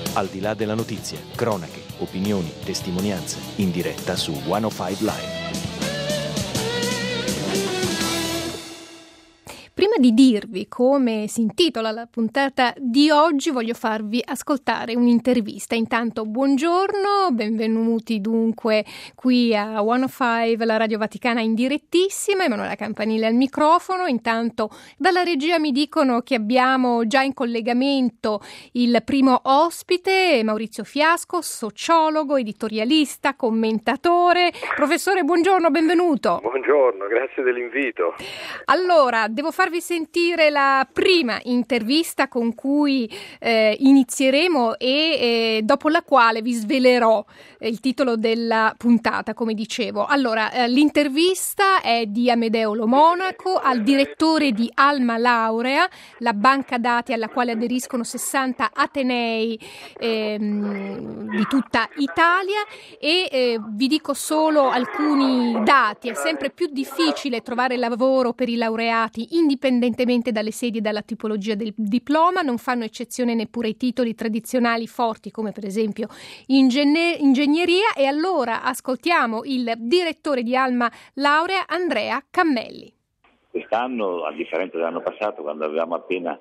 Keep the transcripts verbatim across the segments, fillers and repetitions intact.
Al di là della notizia, cronache, opinioni, testimonianze, in diretta su centocinque Live. Prima di dirvi come si intitola la puntata di oggi, voglio farvi ascoltare un'intervista. Intanto buongiorno, benvenuti dunque qui a centocinque, la Radio Vaticana in direttissima. Emanuela Campanile al microfono. Intanto dalla regia mi dicono che abbiamo già in collegamento il primo ospite, Maurizio Fiasco, sociologo, editorialista, commentatore. Professore, buongiorno, benvenuto. Buongiorno, grazie dell'invito. Allora, devo farvi sentire la prima intervista con cui eh, inizieremo e eh, dopo la quale vi svelerò eh, il titolo della puntata, come dicevo. Allora, eh, l'intervista è di Amedeo Lo Monaco al direttore di Alma Laurea, la banca dati alla quale aderiscono sessanta atenei ehm, di tutta Italia, e eh, vi dico solo alcuni dati. È sempre più difficile trovare lavoro per i laureati indipendentemente dalle sedi e dalla tipologia del diploma. Non fanno eccezione neppure i titoli tradizionali forti come per esempio ingegner- ingegneria. E allora ascoltiamo il direttore di Alma Laurea, Andrea Cammelli. Quest'anno, a differenza dell'anno passato, quando avevamo appena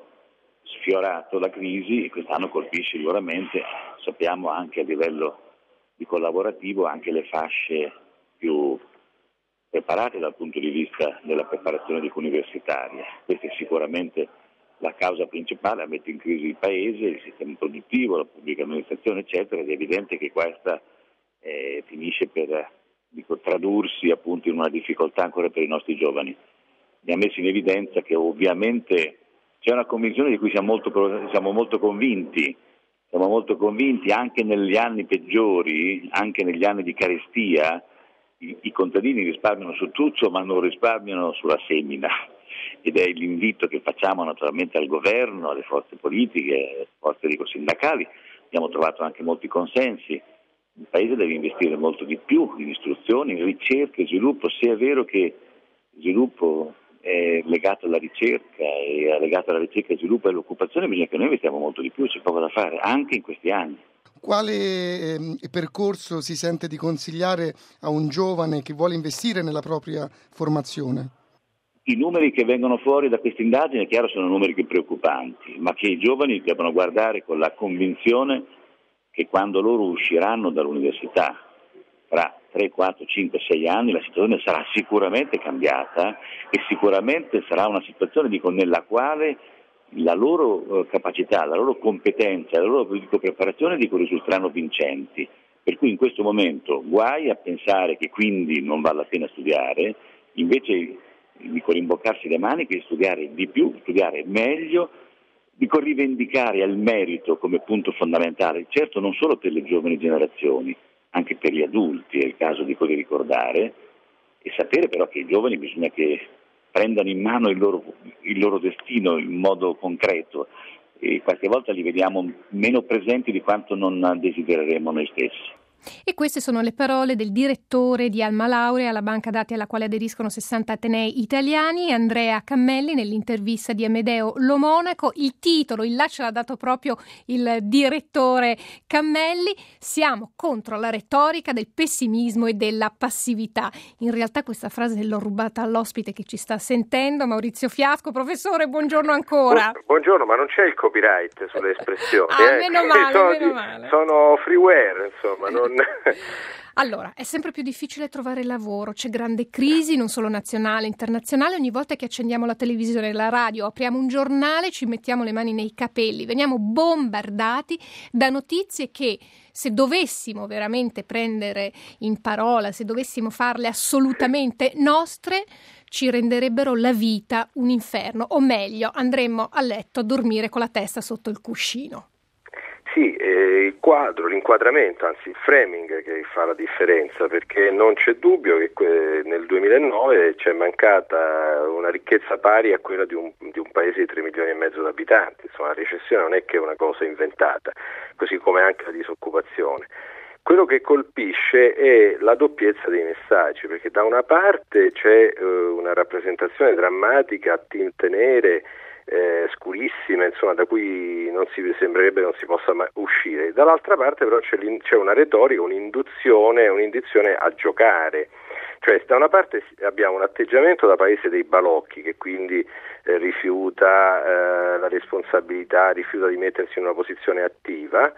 sfiorato la crisi, quest'anno colpisce sicuramente, sappiamo anche a livello di collaborativo, anche le fasce più preparate dal punto di vista della preparazione universitaria. Questa è sicuramente la causa principale, mette in crisi il paese, il sistema produttivo, la pubblica amministrazione, eccetera, ed è evidente che questa eh, finisce per dico, tradursi appunto in una difficoltà ancora per i nostri giovani. Mi ha messo in evidenza che ovviamente c'è una convinzione di cui siamo molto, siamo molto convinti, siamo molto convinti anche negli anni peggiori, anche negli anni di carestia. I, I contadini risparmiano su tutto, ma non risparmiano sulla semina, ed è l'invito che facciamo naturalmente al governo, alle forze politiche, alle forze dico, sindacali. Abbiamo trovato anche molti consensi. Il Paese deve investire molto di più in istruzione, in ricerca e sviluppo, se è vero che sviluppo è legato alla ricerca, e è legato alla ricerca e sviluppo e all'occupazione, bisogna che noi investiamo molto di più, c'è poco da fare, anche in questi anni. Quale eh, percorso si sente di consigliare a un giovane che vuole investire nella propria formazione? I numeri che vengono fuori da questa indagine, è chiaro, sono numeri più preoccupanti, ma che i giovani devono guardare con la convinzione che quando loro usciranno dall'università, tra tre, quattro, cinque, sei anni, la situazione sarà sicuramente cambiata, e sicuramente sarà una situazione dico, nella quale la loro capacità, la loro competenza, la loro dico, preparazione dico, risulteranno vincenti. Per cui in questo momento guai a pensare che quindi non vale la pena studiare, invece dico, rimboccarsi le maniche e studiare di più, studiare meglio, dico, rivendicare il merito come punto fondamentale, certo non solo per le giovani generazioni, anche per gli adulti, è il caso dico, di ricordare, e sapere però che i giovani bisogna che prendano in mano il loro, il loro destino in modo concreto, e qualche volta li vediamo meno presenti di quanto non desidereremo noi stessi. E queste sono le parole del direttore di Alma Laurea, la banca dati alla quale aderiscono sessanta atenei italiani, Andrea Cammelli, nell'intervista di Amedeo Lo Monaco. Il titolo, il là ce l'ha dato proprio il direttore Cammelli: siamo contro la retorica del pessimismo e della passività. In realtà questa frase l'ho rubata all'ospite che ci sta sentendo, Maurizio Fiasco. Professore, buongiorno ancora. Buongiorno, ma non c'è il copyright sulle espressioni. Ah, eh? meno male, sono, meno male. Sono freeware, insomma, non... Allora, è sempre più difficile trovare lavoro, c'è grande crisi non solo nazionale, internazionale. Ogni volta che accendiamo la televisione, la radio, apriamo un giornale, ci mettiamo le mani nei capelli, veniamo bombardati da notizie che, se dovessimo veramente prendere in parola, se dovessimo farle assolutamente nostre, ci renderebbero la vita un inferno, o meglio, andremmo a letto a dormire con la testa sotto il cuscino. Sì, eh, il quadro, l'inquadramento, anzi il framing che fa la differenza, perché non c'è dubbio che que- nel duemilanove c'è mancata una ricchezza pari a quella di un, di un paese di tre milioni e mezzo di abitanti. Insomma, la recessione non è che è una cosa inventata, così come anche la disoccupazione. Quello che colpisce è la doppiezza dei messaggi, perché da una parte c'è eh, una rappresentazione drammatica a tinte nere eh, scurissime, insomma, da cui non si sembrerebbe non si possa mai uscire. Dall'altra parte però c'è, c'è una retorica, un'induzione, un'induzione a giocare. Cioè, da una parte abbiamo un atteggiamento da paese dei balocchi che quindi eh, rifiuta eh, la responsabilità, rifiuta di mettersi in una posizione attiva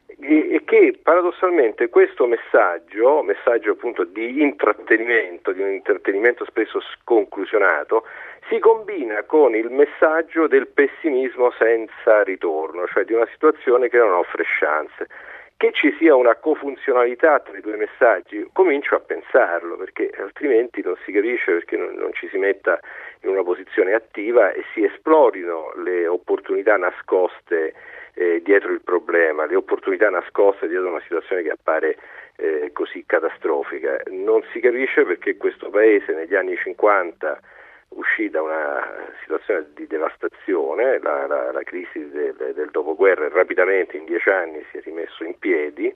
e, e che paradossalmente questo messaggio, messaggio appunto di intrattenimento, di un intrattenimento spesso sconclusionato, si combina con il messaggio del pessimismo senza ritorno, cioè di una situazione che non offre chance. Che ci sia una cofunzionalità tra i due messaggi, comincio a pensarlo, perché altrimenti non si capisce perché non, non ci si metta in una posizione attiva e si esplorino le opportunità nascoste eh, dietro il problema, le opportunità nascoste dietro una situazione che appare eh, così catastrofica. Non si capisce perché questo paese negli anni cinquanta uscì da una situazione di devastazione, la, la, la crisi del, del dopoguerra e rapidamente in dieci anni si è rimesso in piedi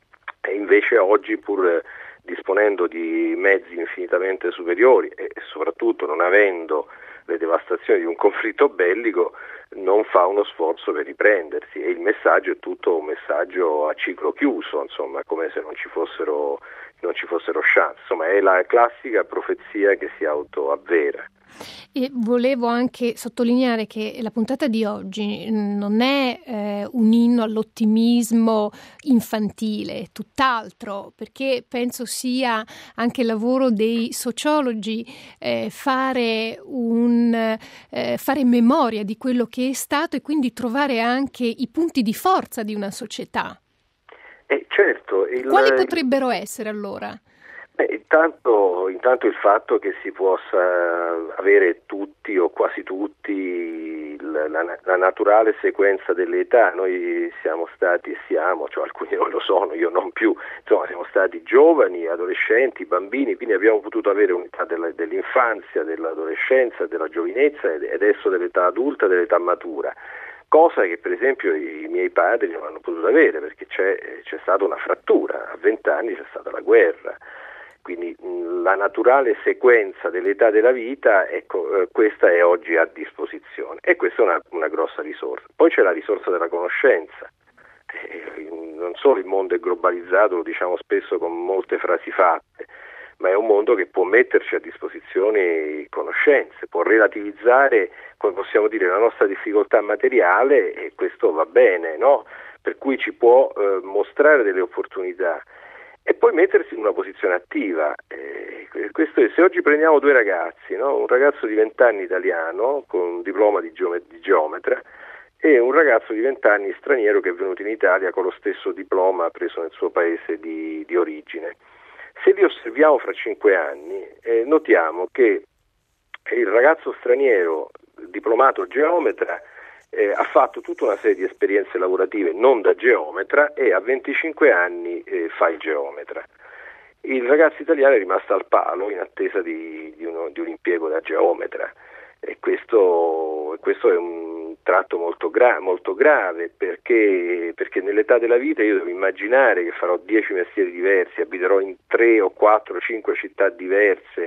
e invece oggi, pur disponendo di mezzi infinitamente superiori e soprattutto non avendo le devastazioni di un conflitto bellico, non fa uno sforzo per riprendersi e il messaggio è tutto un messaggio a ciclo chiuso, insomma, come se non ci fossero non ci fossero chance. Insomma, è la classica profezia che si autoavvera. E volevo anche sottolineare che la puntata di oggi non è eh, un inno all'ottimismo infantile, tutt'altro, perché penso sia anche il lavoro dei sociologi eh, fare, un, eh, fare memoria di quello che è stato e quindi trovare anche i punti di forza di una società. Eh, certo, il, Quali potrebbero essere allora? Beh, intanto, intanto il fatto che si possa avere tutti o quasi tutti la, la, la naturale sequenza delle età. Noi siamo stati e siamo, cioè alcuni non lo sono, io non più, insomma siamo stati giovani, adolescenti, bambini, quindi abbiamo potuto avere un'età della, dell'infanzia, dell'adolescenza, della giovinezza e adesso dell'età adulta, dell'età matura. Cosa che per esempio i miei padri non hanno potuto avere perché c'è, c'è stata una frattura, a vent'anni c'è stata la guerra, quindi mh, la naturale sequenza dell'età della vita, ecco, eh, questa è oggi a disposizione e questa è una, una grossa risorsa. Poi c'è la risorsa della conoscenza, eh, non solo il mondo è globalizzato, lo diciamo spesso con molte frasi fatte, ma è un mondo che può metterci a disposizione conoscenze, può relativizzare, come possiamo dire, la nostra difficoltà materiale e questo va bene, no? Per cui ci può eh, mostrare delle opportunità e poi mettersi in una posizione attiva. Eh, questo è, se oggi prendiamo due ragazzi, no? Un ragazzo di venti anni italiano con un diploma di, geome- di geometra e un ragazzo di venti anni straniero che è venuto in Italia con lo stesso diploma preso nel suo paese di, di origine. Se li osserviamo fra cinque anni, eh, notiamo che il ragazzo straniero diplomato geometra eh, ha fatto tutta una serie di esperienze lavorative non da geometra e a venticinque anni eh, fa il geometra. Il ragazzo italiano è rimasto al palo in attesa di, di, uno, di un impiego da geometra e questo, questo è un tratto molto, gra- molto grave perché, perché nell'età della vita io devo immaginare che farò dieci mestieri diversi, abiterò in tre o quattro o cinque città diverse,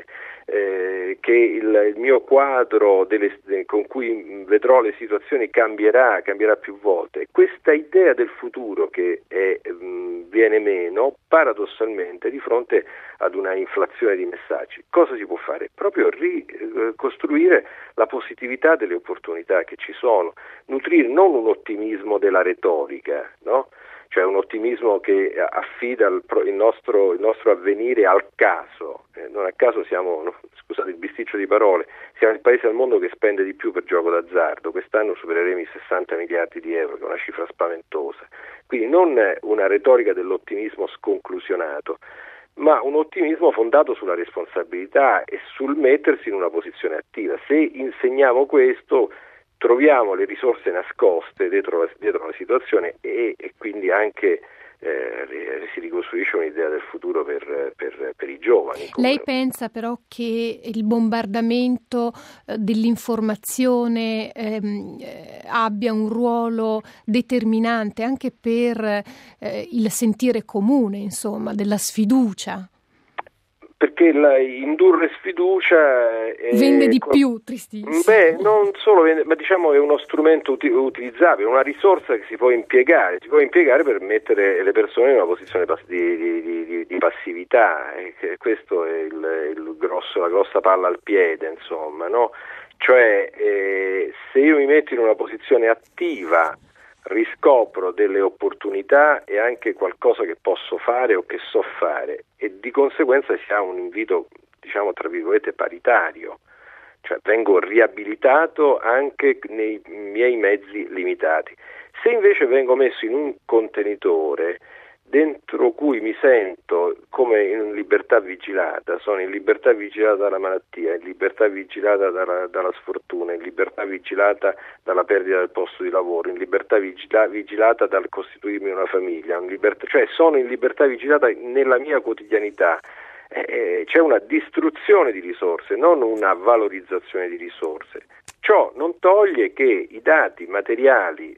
eh, che il, il mio quadro delle, con cui vedrò le situazioni cambierà, cambierà più volte. E questa idea del futuro che è, mh, viene meno paradossalmente di fronte ad una inflazione di messaggi. Cosa si può fare? Proprio ricostruire la positività delle opportunità che ci sono, nutrire non un ottimismo della retorica, no? Cioè un ottimismo che affida il, il, nostro, il nostro avvenire al caso, eh, non a caso siamo, no, scusate il bisticcio di parole, siamo il paese al mondo che spende di più per gioco d'azzardo, quest'anno supereremo i sessanta miliardi di euro, che è una cifra spaventosa, quindi non una retorica dell'ottimismo sconclusionato, ma un ottimismo fondato sulla responsabilità e sul mettersi in una posizione attiva. Se insegniamo questo, troviamo le risorse nascoste dietro la, dietro la situazione e, e quindi anche eh, si ricostruisce un'idea del futuro per, per, per i giovani. Come... Lei pensa però che il bombardamento eh, dell'informazione ehm, eh, abbia un ruolo determinante anche per eh, il sentire comune, insomma, della sfiducia? perché la, indurre sfiducia è, vende di più, tristissimo. Beh, non solo vende, ma diciamo è uno strumento uti- utilizzabile, una risorsa che si può impiegare, si può impiegare per mettere le persone in una posizione pass- di, di, di, di passività, e che questo è il, il grosso, la grossa palla al piede, insomma, no? Cioè, eh, se io mi metto in una posizione attiva, riscopro delle opportunità e anche qualcosa che posso fare o che so fare, e di conseguenza si ha un invito, diciamo tra virgolette, paritario, cioè vengo riabilitato anche nei miei mezzi limitati. Se invece vengo messo in un contenitore dentro cui mi sento come in libertà vigilata, sono in libertà vigilata dalla malattia, in libertà vigilata dalla, dalla sfortuna, in libertà vigilata dalla perdita del posto di lavoro, in libertà vigila, vigilata dal costituirmi una famiglia, in libertà, cioè sono in libertà vigilata nella mia quotidianità. Eh, c'è una distruzione di risorse, non una valorizzazione di risorse. Ciò non toglie che i dati materiali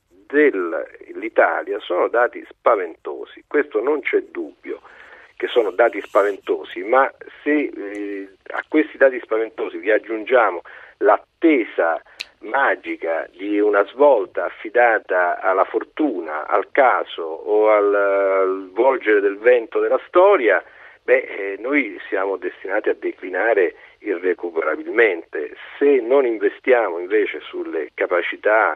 dell'Italia sono dati spaventosi, questo non c'è dubbio che sono dati spaventosi, ma se eh, a questi dati spaventosi vi aggiungiamo l'attesa magica di una svolta affidata alla fortuna, al caso o al, al volgere del vento della storia, beh, eh, noi siamo destinati a declinare irrecuperabilmente. Se non investiamo invece sulle capacità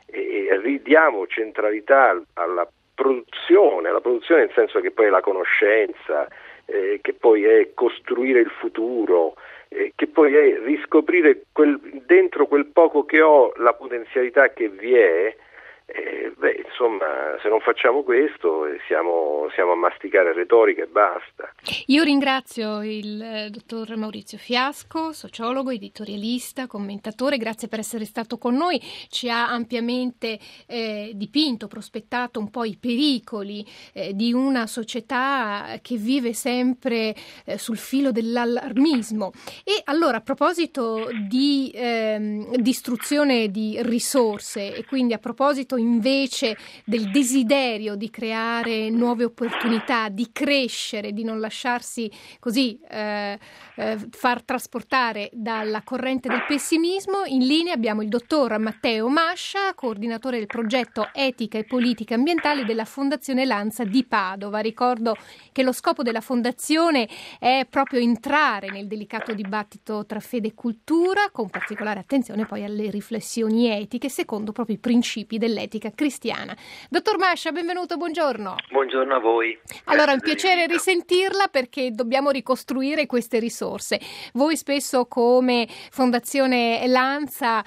e ridiamo centralità alla produzione, alla produzione nel senso che poi è la conoscenza, eh, che poi è costruire il futuro, eh, che poi è riscoprire quel, dentro quel poco che ho la potenzialità che vi è, eh, beh, insomma, se non facciamo questo eh, siamo, siamo a masticare retorica e basta. Io ringrazio il eh, dottor Maurizio Fiasco, sociologo, editorialista, commentatore, grazie per essere stato con noi, ci ha ampiamente eh, dipinto, prospettato un po' i pericoli eh, di una società che vive sempre eh, sul filo dell'allarmismo. E allora, a proposito di ehm, distruzione di risorse e quindi a proposito invece del desiderio di creare nuove opportunità, di crescere, di non lasciarsi così eh, eh, far trasportare dalla corrente del pessimismo, in linea abbiamo il dottor Matteo Mascia, coordinatore del progetto Etica e Politica Ambientali della Fondazione Lanza di Padova. Ricordo che lo scopo della fondazione è proprio entrare nel delicato dibattito tra fede e cultura, con particolare attenzione poi alle riflessioni etiche secondo proprio i principi dell'etica cristiana. Dottor Mascia, benvenuto, buongiorno. Buongiorno a voi. Allora, è un piacere risentirla perché dobbiamo ricostruire queste risorse. Voi spesso come Fondazione Lanza,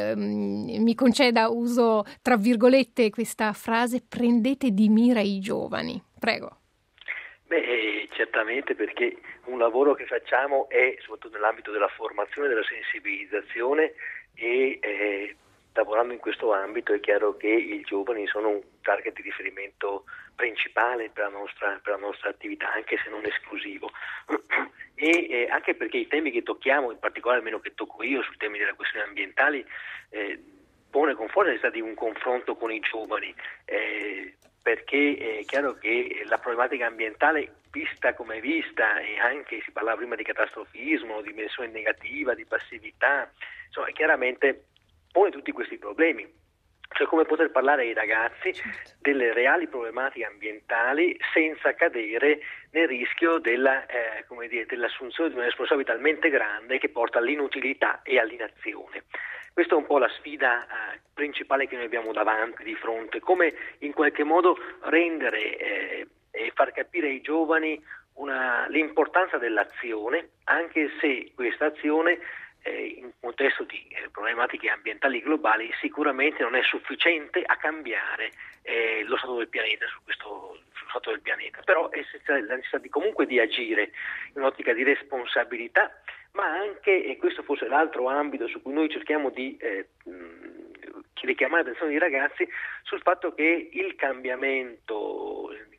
ehm, mi conceda, uso tra virgolette questa frase, prendete di mira i giovani. Prego. Beh, certamente, perché un lavoro che facciamo è soprattutto nell'ambito della formazione, della sensibilizzazione e eh, lavorando in questo ambito è chiaro che i giovani sono un target di riferimento principale per la nostra, per la nostra attività, anche se non esclusivo. E eh, anche perché i temi che tocchiamo, in particolare almeno che tocco io sui temi delle questioni ambientali, eh, pone con forza necessità di un confronto con i giovani, eh, perché è chiaro che la problematica ambientale vista come è vista, e anche si parlava prima di catastrofismo, di dimensione negativa, di passività, insomma chiaramente pone tutti questi problemi, cioè come poter parlare ai ragazzi delle reali problematiche ambientali senza cadere nel rischio della, eh, come dire, dell'assunzione di una responsabilità talmente grande che porta all'inutilità e all'inazione. Questa è un po' la sfida eh, principale che noi abbiamo davanti, di fronte, come in qualche modo rendere eh, e far capire ai giovani una, l'importanza dell'azione, anche se questa azione Eh, in un contesto di eh, problematiche ambientali globali sicuramente non è sufficiente a cambiare eh, lo stato del pianeta su questo sullo stato del pianeta, però è la necessità di, comunque di agire in un'ottica di responsabilità, ma anche, e questo forse è l'altro ambito su cui noi cerchiamo di eh, mh, richiamare l'attenzione dei ragazzi, sul fatto che il cambiamento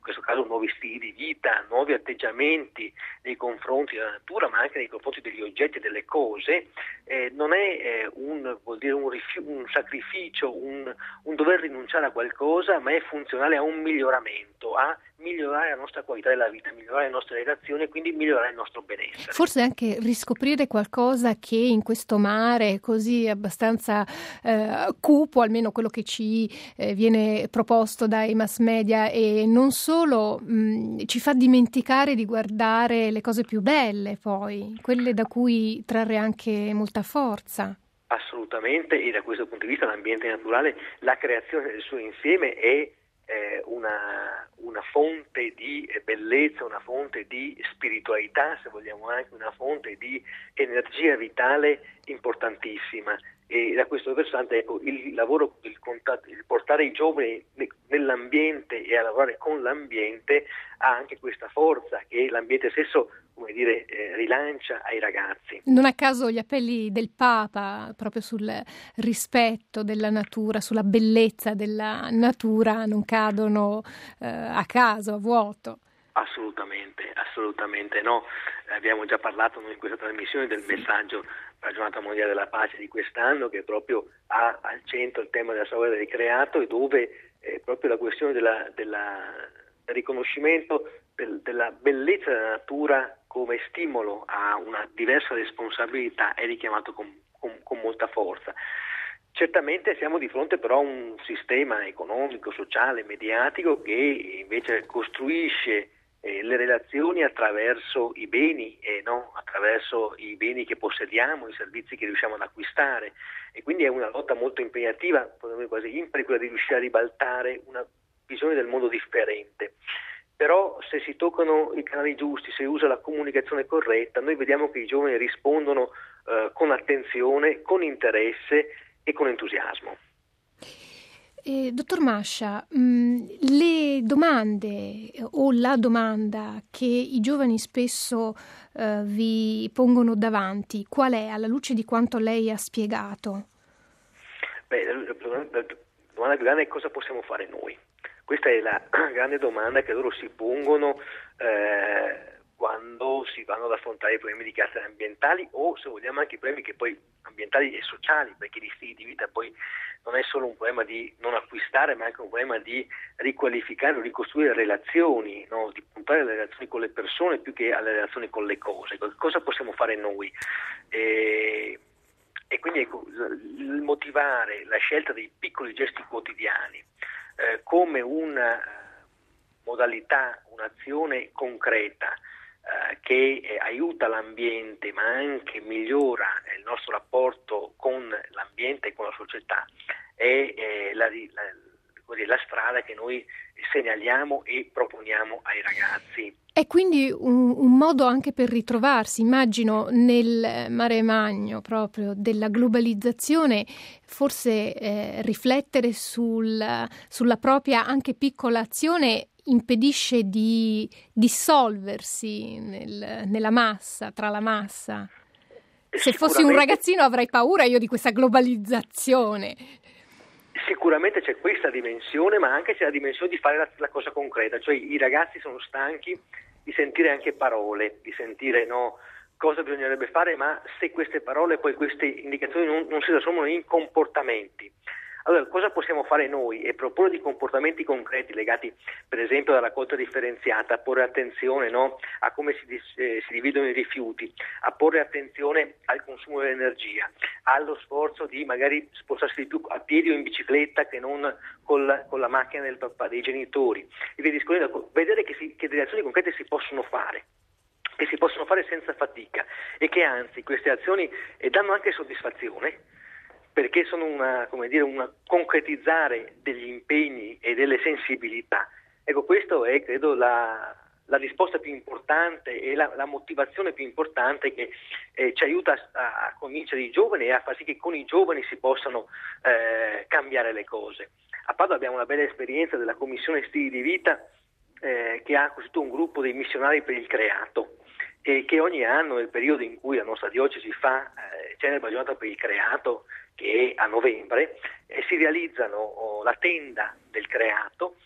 questo caso nuovi stili di vita, nuovi atteggiamenti nei confronti della natura, ma anche nei confronti degli oggetti e delle cose, eh, non è eh, un, vuol dire un, rifiu- un sacrificio, un, un dover rinunciare a qualcosa, ma è funzionale a un miglioramento, a migliorare la nostra qualità della vita, migliorare le nostre relazioni e quindi migliorare il nostro benessere. Forse anche riscoprire qualcosa che in questo mare così abbastanza eh, cupo, almeno quello che ci eh, viene proposto dai mass media, e non solo mh, ci fa dimenticare di guardare le cose più belle, poi quelle da cui trarre anche molta forza. Assolutamente, e da questo punto di vista l'ambiente naturale, la creazione del suo insieme è eh, una, una fonte di bellezza, una fonte di spiritualità, se vogliamo anche una fonte di energia vitale importantissima. E da questo versante, ecco, il lavoro, il, contatto, il portare i giovani nell'ambiente e a lavorare con l'ambiente ha anche questa forza che l'ambiente stesso, come dire, eh, rilancia ai ragazzi. Non a caso gli appelli del Papa proprio sul rispetto della natura, sulla bellezza della natura non cadono eh, a caso, a vuoto. Assolutamente, assolutamente no. Abbiamo già parlato noi in questa trasmissione del messaggio per la giornata mondiale della pace di quest'anno, che proprio ha al centro il tema della storia del creato, e dove eh, proprio la questione della, della, del riconoscimento del, della bellezza della natura come stimolo a una diversa responsabilità è richiamato con, con, con molta forza. Certamente siamo di fronte però a un sistema economico, sociale, mediatico che invece costruisce Eh, le relazioni attraverso i beni e eh, no, attraverso i beni che possediamo, i servizi che riusciamo ad acquistare, e quindi è una lotta molto impegnativa, quasi impari, quella di riuscire a ribaltare una visione del mondo differente. Però se si toccano i canali giusti, se si usa la comunicazione corretta, noi vediamo che i giovani rispondono eh, con attenzione, con interesse e con entusiasmo. Eh, dottor Mascia, mh, le domande o la domanda che i giovani spesso eh, vi pongono davanti, qual è, alla luce di quanto lei ha spiegato? Beh, la, la, la domanda più grande è cosa possiamo fare noi. Questa è la grande domanda che loro si pongono eh, quando si vanno ad affrontare i problemi di carattere ambientali, o se vogliamo anche i problemi che poi ambientali e sociali, perché gli stili di vita poi non è solo un problema di non acquistare, ma anche un problema di riqualificare o ricostruire relazioni, no? Di puntare alle relazioni con le persone più che alle relazioni con le cose. Cosa possiamo fare noi? E, e quindi ecco, il motivare la scelta dei piccoli gesti quotidiani eh, come una modalità, un'azione concreta eh, che eh, aiuta l'ambiente ma anche migliora eh, il nostro rapporto con l'ambiente e con la società è eh, la, la, la strada che noi segnaliamo e proponiamo ai ragazzi. È quindi un, un modo anche per ritrovarsi, immagino, nel mare magno proprio della globalizzazione, forse eh, riflettere sul, sulla propria anche piccola azione impedisce di dissolversi nel, nella massa, tra la massa. Se fossi un ragazzino avrei paura io di questa globalizzazione. Sicuramente c'è questa dimensione, ma anche c'è la dimensione di fare la, la cosa concreta, cioè i ragazzi sono stanchi di sentire anche parole, di sentire no, cosa bisognerebbe fare, ma se queste parole, poi queste indicazioni non, non si trasformano in comportamenti. Allora, cosa possiamo fare noi? E proporre di comportamenti concreti legati, per esempio, alla raccolta differenziata, a porre attenzione no, a come si, eh, si dividono i rifiuti, a porre attenzione al consumo dell'energia, allo sforzo di magari spostarsi di più a piedi o in bicicletta che non con la, con la macchina del papà, dei genitori, e via discorrendo, vedere che, si, che delle azioni concrete si possono fare, che si possono fare senza fatica, e che anzi queste azioni eh, danno anche soddisfazione, perché sono una, come dire, una concretizzare degli impegni e delle sensibilità. Ecco, questo è, credo, la, la risposta più importante e la, la motivazione più importante che eh, ci aiuta a, a convincere i giovani e a far sì che con i giovani si possano eh, cambiare le cose. A Padova abbiamo una bella esperienza della Commissione Stili di Vita eh, che ha costituito un gruppo dei missionari per il creato, e che ogni anno, nel periodo in cui la nostra diocesi fa eh, celebra la giornata per il creato, che è a novembre, eh, si realizzano oh, la tenda del creato, eh,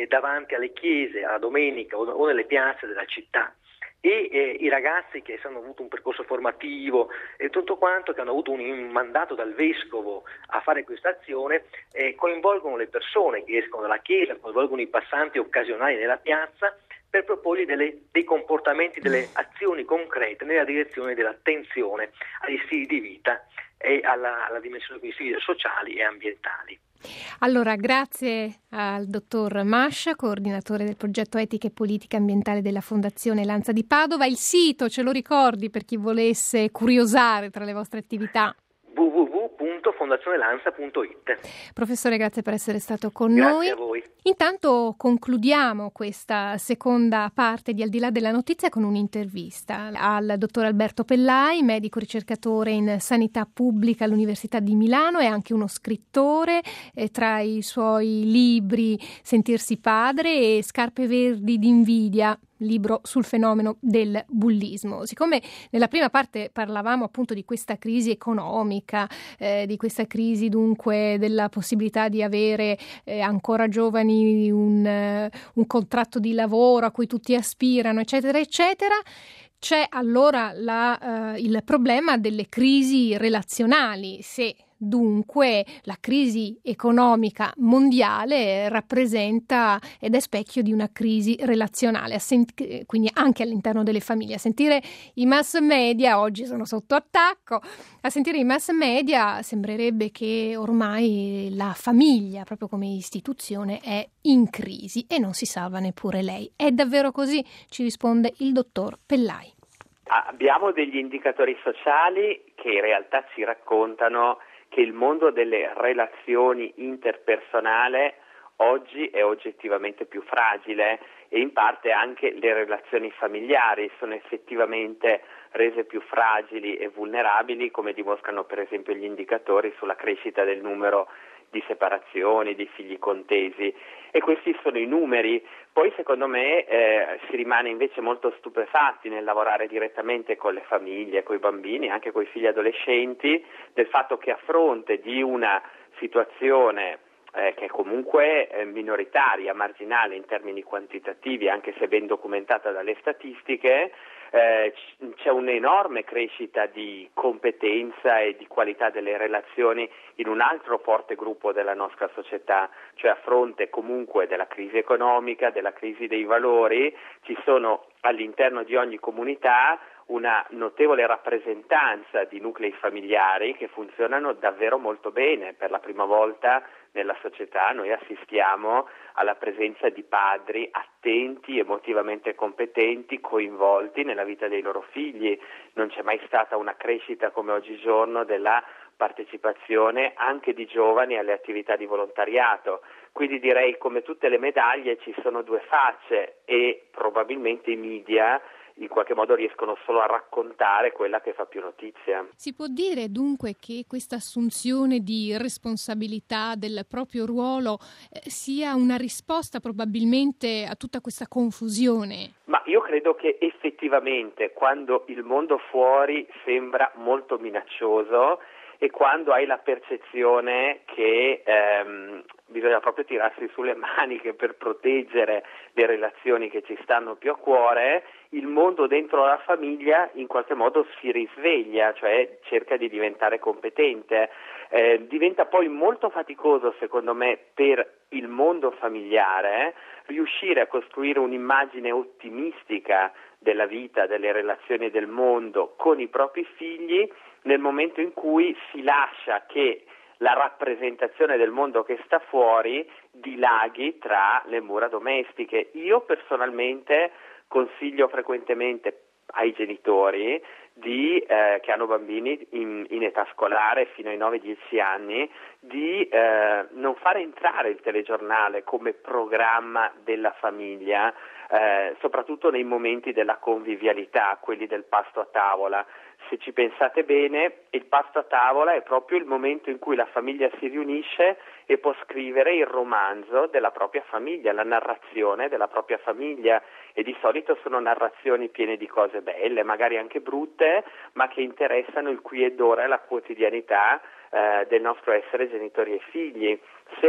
eh, davanti alle chiese a domenica o, o nelle piazze della città. E eh, i ragazzi che hanno avuto un percorso formativo e tutto quanto, che hanno avuto un, un mandato dal vescovo a fare questa azione, eh, coinvolgono le persone che escono dalla chiesa, coinvolgono i passanti occasionali nella piazza per proporgli delle, dei comportamenti, delle azioni concrete nella direzione dell'attenzione agli stili di vita e alla, alla dimensione dei stili sociali e ambientali. Allora, grazie al dottor Mascia, coordinatore del progetto Etica e Politica Ambientale della Fondazione Lanza di Padova. Il sito, ce lo ricordi per chi volesse curiosare tra le vostre attività? w w w punto fondazione lanza punto i t. Professore, grazie per essere stato con grazie noi. A voi. Intanto concludiamo questa seconda parte di Al di là della notizia con un'intervista al dottor Alberto Pellai, medico ricercatore in sanità pubblica all'Università di Milano e anche uno scrittore. Eh, tra i suoi libri Sentirsi padre e Scarpe verdi d'invidia, libro sul fenomeno del bullismo. Siccome nella prima parte parlavamo appunto di questa crisi economica, eh, di questa crisi dunque della possibilità di avere eh, ancora giovani un, uh, un contratto di lavoro a cui tutti aspirano, eccetera, eccetera, c'è allora la, uh, il problema delle crisi relazionali. Se dunque la crisi economica mondiale rappresenta ed è specchio di una crisi relazionale, quindi anche all'interno delle famiglie. A sentire i mass media, oggi sono sotto attacco, a sentire i mass media sembrerebbe che ormai la famiglia, proprio come istituzione, è in crisi e non si salva neppure lei. È davvero così? Ci risponde il dottor Pellai. Abbiamo degli indicatori sociali che in realtà ci raccontano che il mondo delle relazioni interpersonali oggi è oggettivamente più fragile e in parte anche le relazioni familiari sono effettivamente rese più fragili e vulnerabili, come dimostrano per esempio gli indicatori sulla crescita del numero di separazioni, di figli contesi, e questi sono i numeri. Poi secondo me eh, si rimane invece molto stupefatti nel lavorare direttamente con le famiglie, con i bambini, anche con i figli adolescenti, del fatto che a fronte di una situazione eh, che è comunque eh, minoritaria, marginale in termini quantitativi, anche se ben documentata dalle statistiche, Eh, c'è un'enorme crescita di competenza e di qualità delle relazioni in un altro forte gruppo della nostra società, cioè a fronte comunque della crisi economica, della crisi dei valori, ci sono all'interno di ogni comunità una notevole rappresentanza di nuclei familiari che funzionano davvero molto bene. Per la prima volta nella società noi assistiamo alla presenza di padri attenti, emotivamente competenti, coinvolti nella vita dei loro figli. Non c'è mai stata una crescita come oggigiorno della partecipazione anche di giovani alle attività di volontariato. Quindi direi, come tutte le medaglie, ci sono due facce e probabilmente i media in qualche modo riescono solo a raccontare quella che fa più notizia. Si può dire dunque che questa assunzione di responsabilità del proprio ruolo eh, sia una risposta probabilmente a tutta questa confusione? Ma io credo che effettivamente quando il mondo fuori sembra molto minaccioso e quando hai la percezione che ehm, bisogna proprio tirarsi sulle maniche per proteggere le relazioni che ci stanno più a cuore, il mondo dentro la famiglia in qualche modo si risveglia, cioè cerca di diventare competente. Eh, diventa poi molto faticoso, secondo me, per il mondo familiare riuscire a costruire un'immagine ottimistica della vita, delle relazioni del mondo con i propri figli nel momento in cui si lascia che la rappresentazione del mondo che sta fuori dilaghi tra le mura domestiche. Io personalmente consiglio frequentemente ai genitori di, eh, che hanno bambini in, in età scolare fino ai nove dieci anni di eh, non fare entrare il telegiornale come programma della famiglia, eh, soprattutto nei momenti della convivialità, quelli del pasto a tavola. Se ci pensate bene, il pasto a tavola è proprio il momento in cui la famiglia si riunisce e può scrivere il romanzo della propria famiglia, la narrazione della propria famiglia, e di solito sono narrazioni piene di cose belle, magari anche brutte, ma che interessano il qui ed ora e la quotidianità eh, del nostro essere genitori e figli. Se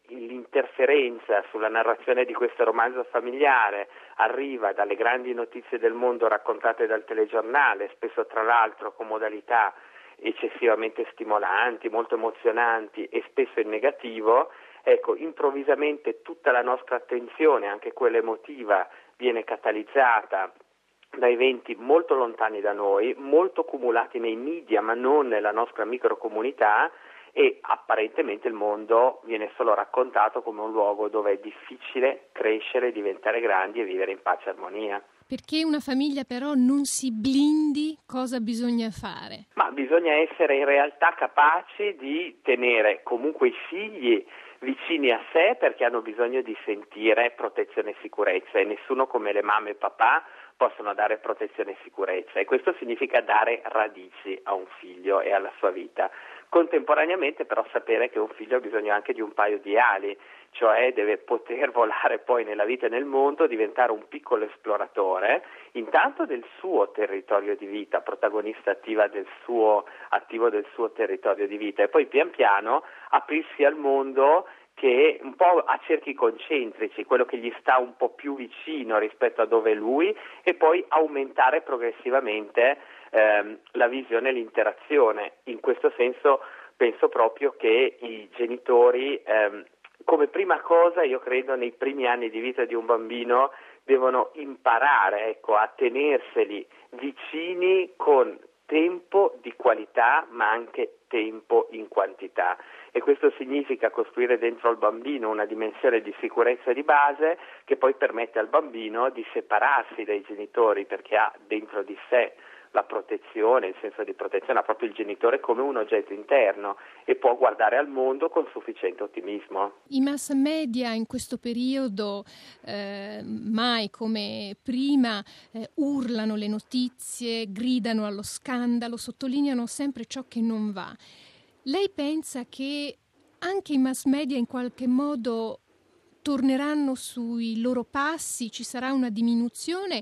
l'interferenza sulla narrazione di questo romanzo familiare arriva dalle grandi notizie del mondo raccontate dal telegiornale, spesso tra l'altro con modalità eccessivamente stimolanti, molto emozionanti e spesso in negativo, ecco, improvvisamente tutta la nostra attenzione, anche quella emotiva, viene catalizzata da eventi molto lontani da noi, molto cumulati nei media ma non nella nostra microcomunità, e apparentemente il mondo viene solo raccontato come un luogo dove è difficile crescere, diventare grandi e vivere in pace e armonia. Perché una famiglia però non si blindi, cosa bisogna fare? Ma bisogna essere in realtà capaci di tenere comunque i figli vicini a sé, perché hanno bisogno di sentire protezione e sicurezza, e nessuno come le mamme e papà possono dare protezione e sicurezza, e questo significa dare radici a un figlio e alla sua vita. Contemporaneamente però sapere che un figlio ha bisogno anche di un paio di ali, cioè deve poter volare poi nella vita e nel mondo, diventare un piccolo esploratore, intanto del suo territorio di vita, protagonista attiva del suo, attivo del suo territorio di vita, e poi pian piano aprirsi al mondo che un po' a cerchi concentrici, quello che gli sta un po' più vicino rispetto a dove è lui, e poi aumentare progressivamente ehm, la visione e l'interazione. In questo senso penso proprio che i genitori, ehm, come prima cosa, io credo nei primi anni di vita di un bambino devono imparare, ecco, a tenerseli vicini con tempo di qualità ma anche tempo in quantità, e questo significa costruire dentro al bambino una dimensione di sicurezza di base che poi permette al bambino di separarsi dai genitori, perché ha dentro di sé la protezione, il senso di protezione, ha proprio il genitore come un oggetto interno e può guardare al mondo con sufficiente ottimismo. I mass media in questo periodo, eh, mai come prima, eh, urlano le notizie, gridano allo scandalo, sottolineano sempre ciò che non va. Lei pensa che anche i mass media in qualche modo torneranno sui loro passi, ci sarà una diminuzione,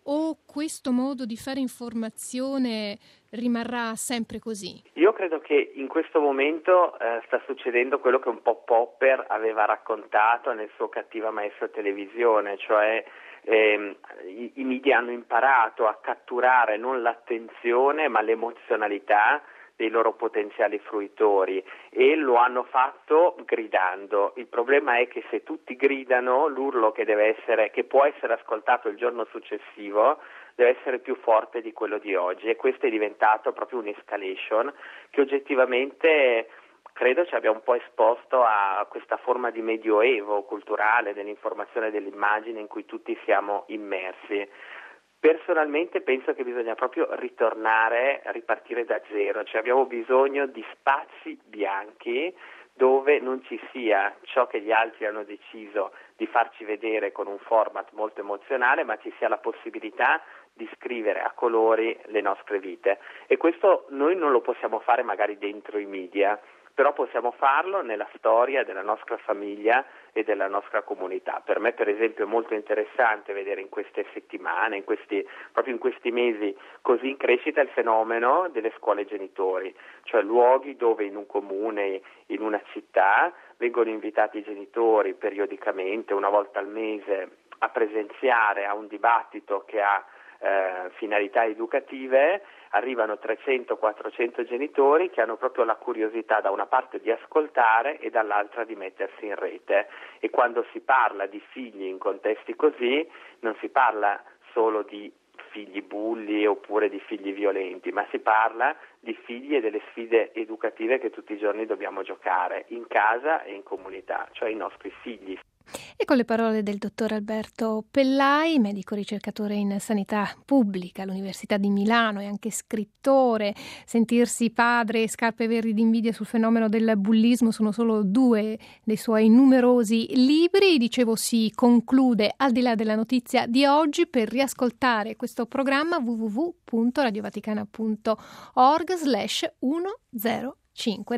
o questo modo di fare informazione rimarrà sempre così? Io credo che in questo momento eh, sta succedendo quello che un po' Popper aveva raccontato nel suo Cattiva maestra televisione, cioè eh, i, i media hanno imparato a catturare non l'attenzione ma l'emozionalità dei loro potenziali fruitori, e lo hanno fatto gridando. Il problema è che se tutti gridano, l'urlo che deve essere, che può essere ascoltato il giorno successivo, deve essere più forte di quello di oggi, e questo è diventato proprio un'escalation che oggettivamente credo ci abbia un po' esposto a questa forma di medioevo culturale dell'informazione e dell'immagine in cui tutti siamo immersi. Personalmente penso che bisogna proprio ritornare, ripartire da zero, cioè abbiamo bisogno di spazi bianchi dove non ci sia ciò che gli altri hanno deciso di farci vedere con un format molto emozionale, ma ci sia la possibilità di scrivere a colori le nostre vite, e questo noi non lo possiamo fare magari dentro i media, però possiamo farlo nella storia della nostra famiglia e della nostra comunità. Per me, per esempio, è molto interessante vedere in queste settimane, in questi, proprio in questi mesi così in crescita, il fenomeno delle scuole genitori, cioè luoghi dove in un comune, in una città, vengono invitati i genitori periodicamente, una volta al mese, a presenziare a un dibattito che ha Eh, finalità educative. Arrivano trecento quattrocento genitori che hanno proprio la curiosità da una parte di ascoltare e dall'altra di mettersi in rete, e quando si parla di figli in contesti così non si parla solo di figli bulli oppure di figli violenti, ma si parla di figli e delle sfide educative che tutti i giorni dobbiamo giocare in casa e in comunità, cioè i nostri figli. E con le parole del dottor Alberto Pellai, medico ricercatore in sanità pubblica all'Università di Milano e anche scrittore, sentirsi padre e scarpe verdi d'invidia sul fenomeno del bullismo sono solo due dei suoi numerosi libri. Dicevo, si conclude al di là della notizia di oggi. Per riascoltare questo programma w w w punto radiovaticana punto org slash centocinque.